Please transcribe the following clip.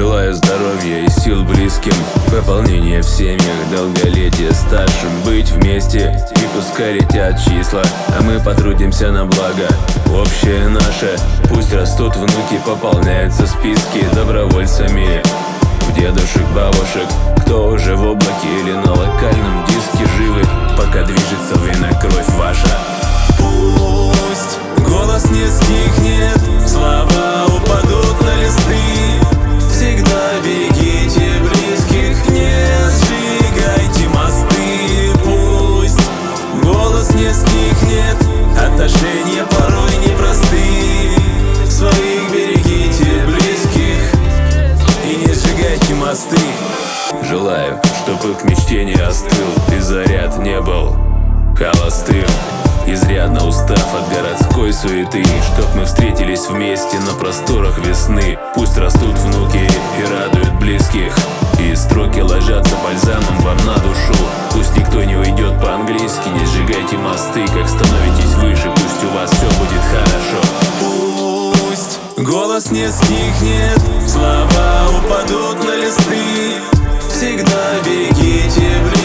Желаю здоровья и сил близким, пополнения в семьях, долголетия старшим, быть вместе и пускай летят числа, а мы потрудимся на благо общее наше. Пусть растут внуки, пополняются списки добровольцами в дедушек, бабушек, кто уже в облаке или на локальном диске живы, пока движется время, кровь ваша. Пусть голос не стихнет, слова упадут на листы. Всегда берегите близких, не сжигайте мосты. Пусть голос не стихнет, отношения порой непросты. Своих берегите близких и не сжигайте мосты. Желаю, чтоб их мечте не остыл и заряд не был холостым, изрядно устав от городской суеты, чтоб мы встретились вместе на просторах весны. Пусть растут внуки и радуют близких, и строки ложатся бальзамом вам на душу. Пусть никто не уйдет по-английски, не сжигайте мосты, как становитесь выше, пусть у вас все будет хорошо. Пусть голос не стихнет, слова упадут на листы. Всегда берегите близких.